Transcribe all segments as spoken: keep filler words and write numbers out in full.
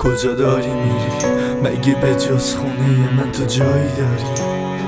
کجا داری میری؟ مگه به جز خونه من تو جایی داری؟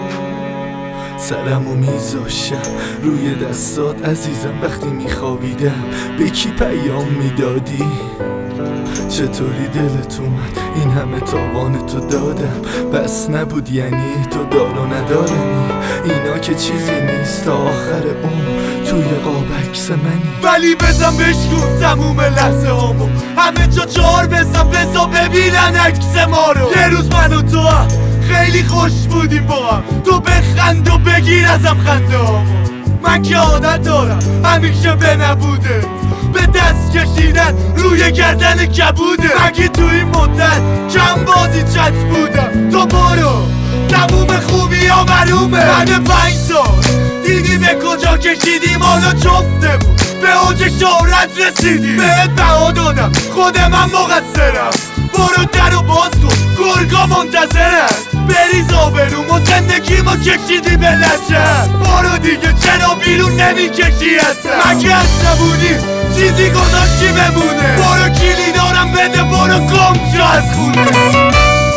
سرمو میذاشم روی دستات عزیزم وقتی میخوابیدم، به کی پیام میدادی؟ چطوری دلت اومد این همه تاوان تو دادم؟ بس نبود یعنی تو دار و ندارمی؟ اینا که چیزی نیست تا آخر عمر توی قاب عکس منی. ولی بزن بشکن تموم لحظه هامو، همه جا چهار بزن بزا ببینن عکس ما رو. یه روز من و تو هم خیلی خوش بودیم با هم، تو بخند و بگیر ازم خنده هامو. من که عادت دارم همیشه به نبوده، به دست کشیدن روی گردن کبوده. مگه تو این مدت کم بازی چت بودم؟ تو برو تموم خوبی ها معلومه. بعد پنج سال دیدی به کجا کشیدیم، حالا جفته بود به اوج شهرت رسیدیم. بهت بها دادم خود من مقصرم، برو در و باز کن گرگا منتظرن. بریز آبروم و زندگی ما کشیدی به لچه، برو دیگه چرا بیرون نمی کشی اصلا؟ مگه از نبودی چیزی گذاشتی بمونه؟ برو کلی دارم بده برو گم شو از خونه.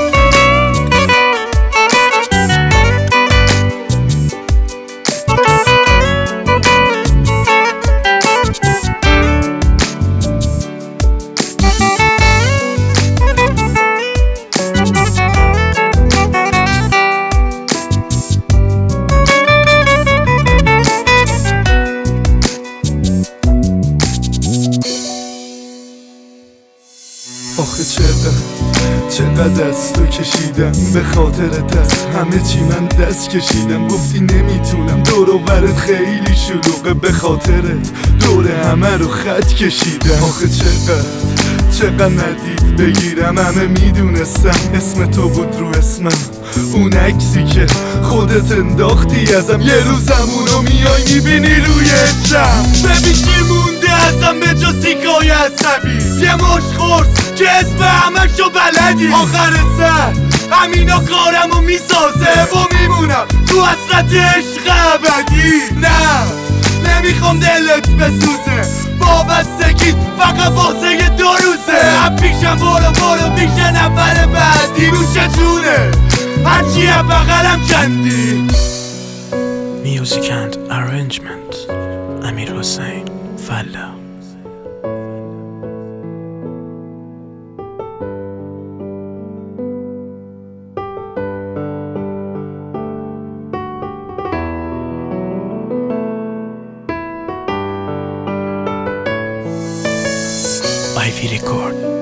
آخه چقدر چقدر از تو کشیدم، به خاطرت از همه چی من دست کشیدم. گفتی نمیتونم دور و برت خیلی شلوغه، به خاطرت دور همه رو خط کشیدم. آخه چقدر چقدر ندید بگیرم، همه میدونستم اسم تو بود رو اسمم. اون عکسی که خودت انداختی ازم، یه روز همونو میای میبینی روی اجرم. ببین چی مونده ازم به جز تیکای عصبی، یه مش خورد که اسم همشو بلدی. آخر سر همینا کارمو میسازه و میمونم تو حسرت عشق ابدی. نه نمیخوام دلت بسوزه، وابستگیت فقط واسه دو روزه. پیشم برو برو پیش نفر بعدی، نوش جونه هرچی بغلم کندی. Music and arrangement امیر حسین فلا. Ivy Record.